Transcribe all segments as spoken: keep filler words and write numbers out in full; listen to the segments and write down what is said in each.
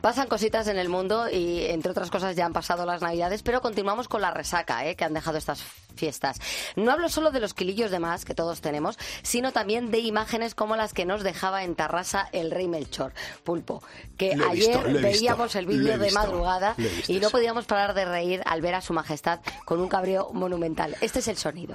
Pasan cositas en el mundo y, entre otras cosas, ya han pasado las Navidades, pero continuamos con la resaca ¿eh? que han dejado estas fiestas. No hablo solo de los kilillos de más que todos tenemos, sino también de imágenes como las que nos dejaba en Tarrasa el rey Melchor, Pulpo, que Lo he ayer visto, veíamos el vídeo de madrugada y no eso. podíamos parar de reír al ver a su majestad con un cabreo monumental. Este es el sonido.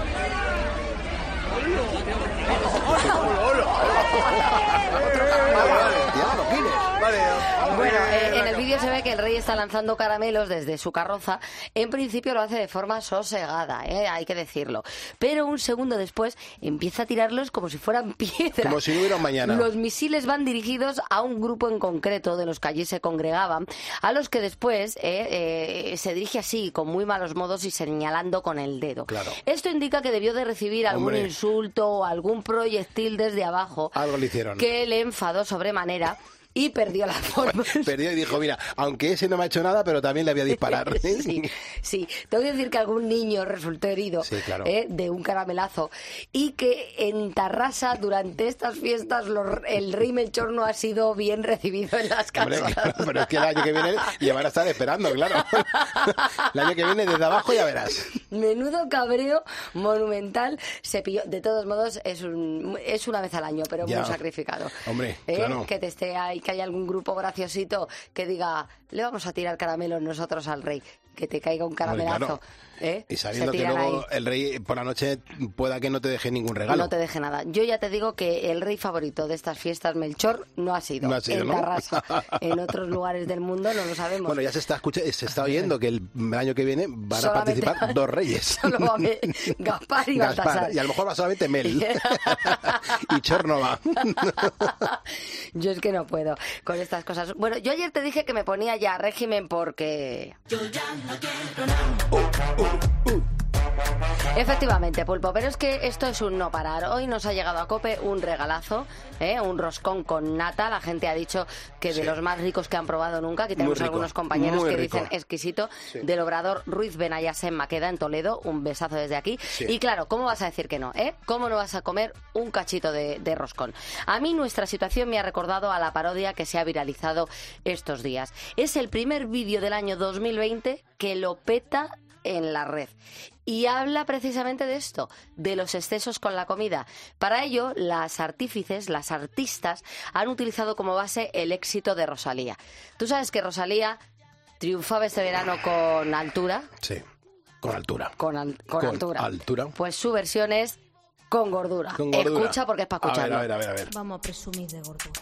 Bueno, eh, en el vídeo se ve que el rey está lanzando caramelos desde su carroza. En principio lo hace de forma sosegada, ¿eh? Hay que decirlo. Pero un segundo después empieza a tirarlos como si fueran piedras. Como si no hubiera un mañana. Los misiles van dirigidos a un grupo en concreto de los que allí se congregaban, a los que después eh, eh, se dirige así, con muy malos modos y señalando con el dedo. Claro. Esto indica que debió de recibir algún Hombre. insulto o algún proyectil desde abajo. Algo le hicieron. Que le enfadó sobremanera y perdió la forma. Perdió y dijo, mira, aunque ese no me ha hecho nada, pero también le voy a disparar. Sí, sí. Tengo que decir que algún niño resultó herido Sí, claro. ¿eh? de un caramelazo y que en Tarrasa durante estas fiestas los, el rey Melchor no ha sido bien recibido en las casas. Hombre, claro, pero es que el año que viene ya van a estar esperando, claro. El año que viene desde abajo ya verás. Menudo cabreo monumental se pilló. De todos modos, es un, es una vez al año, pero Ya. muy sacrificado. Hombre, ¿Eh? claro. Que te esté ahí, que haya algún grupo graciosito que diga, le vamos a tirar caramelos nosotros al rey. Que te caiga un caramelazo. Hombre, claro. ¿eh? Y sabiendo Se que tiran luego ahí. el rey por la noche pueda que no te deje ningún regalo. No te deje nada. Yo ya te digo que el rey favorito de estas fiestas, Melchor, no ha sido. No ha sido, en ¿no? Tarrasa. En otros lugares del mundo no lo sabemos. Bueno, ya se está escucha, se está oyendo que el año que viene van Solamente- a participar dos reyes. Solo va a haber Gaspar y Gaspar, Baltasar. y a lo mejor va solamente Mel. Y Chor no va. Yo es que no puedo con estas cosas. Bueno, yo ayer te dije que me ponía ya régimen porque... Efectivamente, Pulpo, pero es que esto es un no parar. Hoy nos ha llegado a COPE un regalazo, ¿eh? Un roscón con nata. La gente ha dicho que de Sí. los más ricos que han probado nunca. Aquí Muy tenemos rico, algunos compañeros muy que rico. dicen exquisito. Sí. Del obrador Ruiz Benayas en Maqueda, en Toledo. Un besazo desde aquí. Sí. Y claro, ¿cómo vas a decir que no? ¿eh? ¿Cómo no vas a comer un cachito de, de roscón? A mí nuestra situación me ha recordado a la parodia que se ha viralizado estos días. Es el primer vídeo del año dos mil veinte que lo peta en la red. Y habla precisamente de esto, de los excesos con la comida. Para ello, las artífices, las artistas, han utilizado como base el éxito de Rosalía. Tú sabes que Rosalía triunfaba este verano con altura. Sí, con altura. Con, al- con Con altura. altura. Pues su versión es con gordura. Con gordura. Escucha porque es para escucharlo. A ver, a ver, a ver, a ver. Vamos a presumir de gordura.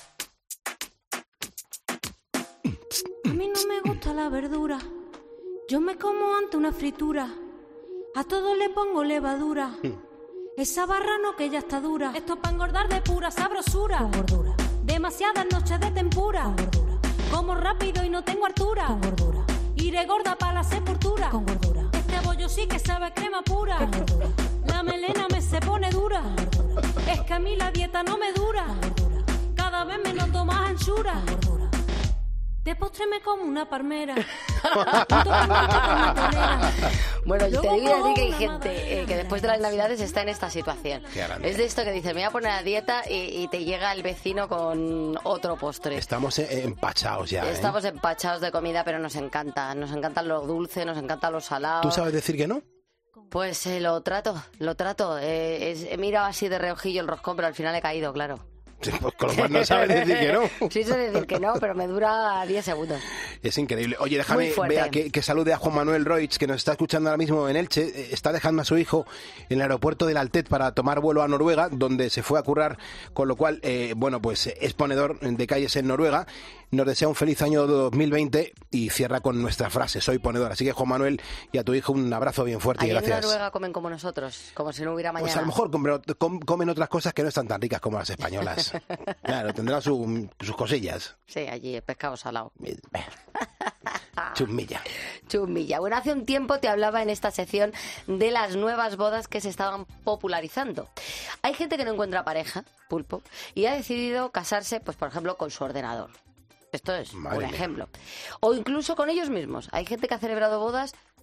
A mí no me gusta la verdura. Yo me como ante una fritura. A todo le pongo levadura. Esa barra no que ya está dura. Esto es para engordar de pura sabrosura. Con gordura. Demasiadas noches de tempura. Con gordura. Como rápido y no tengo altura. Con gordura. Iré gorda para la sepultura. Con gordura. Este bollo sí que sabe a crema pura. Con gordura. La melena me se pone dura. Con gordura. Es que a mí la dieta no me dura. Con gordura. Cada vez me noto más anchura. Con gordura. De postre me como una palmera. Junto con una tolera. Bueno, yo te Luego digo a ti que hay una gente madalena. eh, que después de las Navidades está en esta situación. Qué grande. Es de esto que dice, me voy a poner a dieta y, y te llega el vecino con otro postre. Estamos eh, empachados ya, ¿eh? Estamos empachados de comida, pero nos encanta. Nos encanta lo dulce, nos encanta lo salado. ¿Tú sabes decir que no? Pues eh, lo trato, lo trato. Eh, es- he mirado así de reojillo el roscón, pero al final he caído, claro. Sí, pues con lo cual no sabes decir que no. Sí sé decir que no, pero me dura diez segundos. Es increíble. Oye, déjame Muy fuerte. vea que, que salude a Juan Manuel Roig, que nos está escuchando ahora mismo en Elche. Eh, Está dejando a su hijo en el aeropuerto del Altet para tomar vuelo a Noruega, donde se fue a currar, con lo cual, eh, bueno, pues es ponedor de calles en Noruega. Nos desea un feliz año dos mil veinte y cierra con nuestra frase, soy ponedor. Así que, Juan Manuel, y a tu hijo un abrazo bien fuerte y Ahí en gracias. Noruega comen como nosotros, como si no hubiera mañana. Pues a lo mejor comen, com- comen otras cosas que no están tan ricas como las españolas. Claro, tendrán su- sus cosillas. Sí, allí, pescado salado. Chumilla. Chumilla. Bueno, hace un tiempo te hablaba en esta sección de las nuevas bodas que se estaban popularizando. Hay gente que no encuentra pareja, Pulpo, y ha decidido casarse, pues por ejemplo, con su ordenador. Esto es Madre un mía. ejemplo. O incluso con ellos mismos. Hay gente que ha celebrado bodas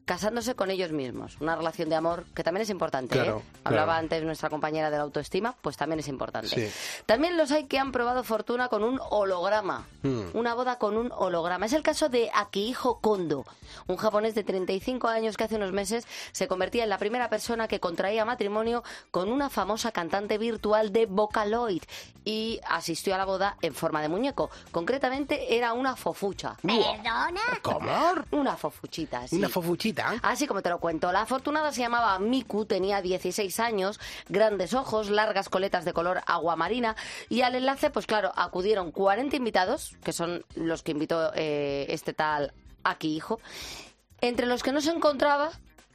casándose con ellos mismos. Una relación de amor que también es importante, claro, ¿eh? Hablaba claro. antes nuestra compañera de la autoestima, pues también es importante. Sí. También los hay que han probado fortuna con un holograma. Hmm. Una boda con un holograma. Es el caso de Akihiko Kondo, un japonés de treinta y cinco años que hace unos meses se convertía en la primera persona que contraía matrimonio con una famosa cantante virtual de Vocaloid y asistió a la boda en forma de muñeco. Concretamente era una fofucha. ¿Perdona? ¿Cómo? Una fofuchita, sí. ¿Una fofuchita? Así como te lo cuento. La afortunada se llamaba Miku, tenía dieciséis años, grandes ojos, largas coletas de color aguamarina y al enlace, pues claro, acudieron cuarenta invitados, que son los que invitó eh, este tal Akihiko, entre los que no se encontraba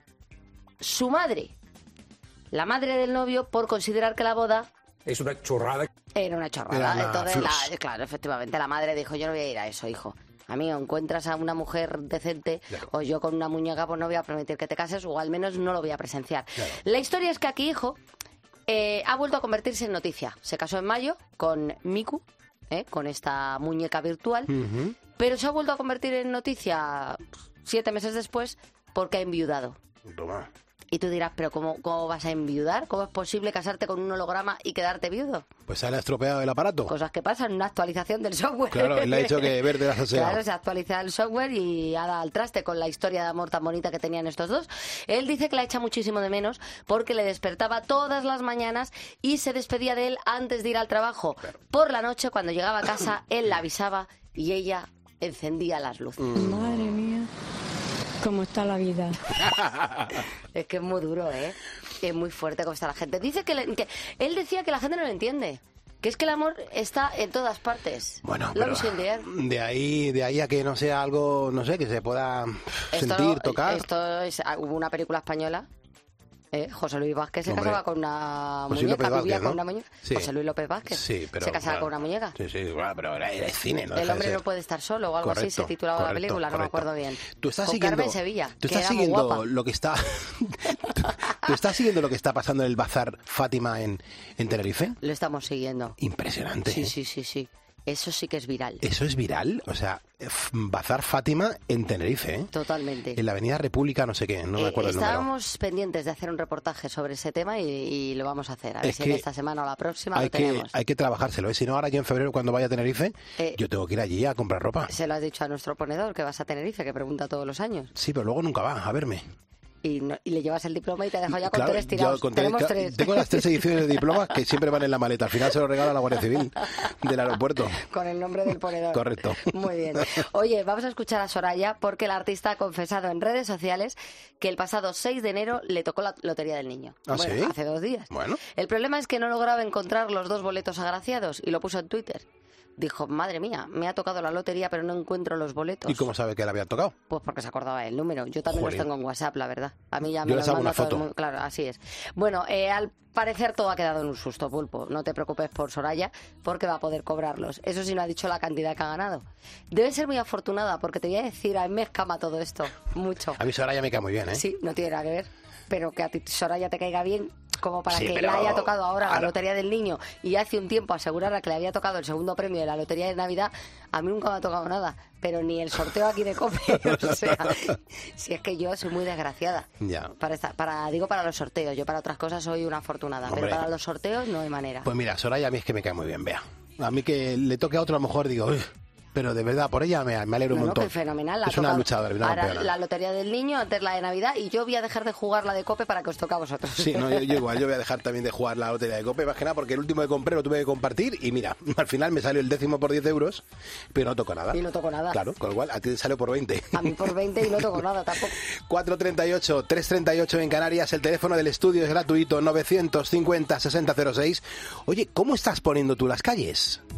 su madre, la madre del novio, por considerar que la boda es una chorrada. era una chorrada. Era una Entonces, flus. la- claro, efectivamente, la madre dijo, yo no voy a ir a eso, hijo. A mí, o encuentras a una mujer decente, Claro. o yo con una muñeca, pues no voy a permitir que te cases, o al menos no lo voy a presenciar. Claro. La historia es que aquí, hijo, eh, ha vuelto a convertirse en noticia. Se casó en mayo con Miku, eh, con esta muñeca virtual, Ujú. pero se ha vuelto a convertir en noticia siete meses después porque ha enviudado. Toma. Y tú dirás, ¿pero cómo, cómo vas a enviudar? ¿Cómo es posible casarte con un holograma y quedarte viudo? Pues se le ha estropeado el aparato. Cosas que pasan, una actualización del software. Claro, él le ha dicho que verde la has aseado. Claro, se actualiza el software y ha dado al traste con la historia de amor tan bonita que tenían estos dos. Él dice que la echa muchísimo de menos porque le despertaba todas las mañanas y se despedía de él antes de ir al trabajo. Por la noche, cuando llegaba a casa, él la avisaba y ella encendía las luces. Madre mía, cómo está la vida. Es que es muy duro, ¿eh? Es muy fuerte cómo está la gente. Dice que, le- que él decía que la gente no lo entiende. Que es que el amor está en todas partes. Bueno, Love pero is in the air. de ahí, de ahí a que no sea algo, no sé, que se pueda Esto sentir, no- tocar. Esto es, ah, hubo una película española. ¿eh? José Luis Vázquez se Hombre. casaba con una José Luis muñeca, López vivía Vázquez, con ¿no? una muñeca. Sí. José Luis López Vázquez Sí, pero se casaba claro. con una muñeca. Sí, sí, claro, pero era, era cine, ¿no? El deja de hombre ser. no puede estar solo o algo así se Correcto, titulaba la correcto, película, no me correcto. acuerdo bien. Tú estás con siguiendo, Carmen Sevilla, tú que estás era muy siguiendo guapa. lo que está, tú, tú estás siguiendo lo que está pasando en el bazar Fátima en, en Tenerife. Lo estamos siguiendo. Impresionante. Sí, ¿eh? sí, sí, sí. Eso sí que es viral. Eso es viral, o sea, f- bazar Fátima en Tenerife, ¿eh? Totalmente. En la Avenida República, no sé qué, no me Eh, acuerdo el número. estábamos pendientes de hacer un reportaje sobre ese tema y, y lo vamos a hacer. A ver Es si en que esta semana o la próxima Hay lo que, tenemos. hay que trabajárselo, ¿eh? Si no, ahora yo en febrero cuando vaya a Tenerife, Eh, yo tengo que ir allí a comprar ropa. Se lo has dicho a nuestro ponedor que vas a Tenerife, que pregunta todos los años. Sí, pero luego nunca va a verme. Y, no- y le llevas el diploma y te dejo ya con Claro, tres yo tirados. con tres- Tenemos claro, tres. Tengo las tres ediciones de diplomas que siempre van en la maleta. Al final se lo regala la Guardia Civil del aeropuerto. Con el nombre del ponedor. Correcto. Muy bien. Oye, vamos a escuchar a Soraya porque la artista ha confesado en redes sociales que el pasado seis de enero le tocó la Lotería del Niño. ¿Ah, bueno, sí? hace dos días. Bueno. El problema es que no lograba encontrar los dos boletos agraciados y lo puso en Twitter. Dijo, madre mía, me ha tocado la lotería pero no encuentro los boletos. ¿Y cómo sabe que le había tocado? Pues porque se acordaba del número. Yo también Jolín. los tengo en WhatsApp, la verdad. A mí ya Yo me les los hago manda una todo el foto. mundo. Claro, así es. Bueno, eh, al parecer todo ha quedado en un susto, Pulpo. No te preocupes por Soraya, porque va a poder cobrarlos. Eso sí no ha dicho la cantidad que ha ganado. Debe ser muy afortunada, porque te voy a decir, a mí me escama todo esto. Mucho. A mí Soraya me cae muy bien, ¿eh? Sí, no tiene nada que ver. Pero que a ti Soraya te caiga bien, como para Sí, que pero le haya tocado ahora la ahora- Lotería del Niño y hace un tiempo asegurara que le había tocado el segundo premio de la Lotería de Navidad, a mí nunca me ha tocado nada, pero ni el sorteo aquí de COPE, o sea, si es que yo soy muy desgraciada. Ya. Para, esta- para Digo para los sorteos, yo para otras cosas soy una afortunada, Hombre. pero para los sorteos no hay manera. Pues mira, Soraya a mí es que me cae muy bien, vea. A mí que le toque a otro a lo mejor digo, "Uy", pero de verdad, por ella me, me alegro un No, no, montón. que fenomenal. la Es ha una tocado luchadora, una ahora campeona. la Lotería del Niño, antes la de Navidad, y yo voy a dejar de jugar la de COPE para que os toque a vosotros. Sí, no, yo, yo igual, yo voy a dejar también de jugar la lotería de Cope, más que nada porque el último que compré lo tuve que compartir y mira, al final me salió el décimo por diez euros, pero no tocó nada. Y no tocó nada. Claro, con lo cual a ti te salió por veinte. A mí por veinte y no toco nada tampoco. cuatro treinta y ocho, tres treinta y ocho en Canarias, el teléfono del estudio es gratuito, novecientos cincuenta, sesenta cero seis. Oye, ¿cómo estás poniendo tú las calles?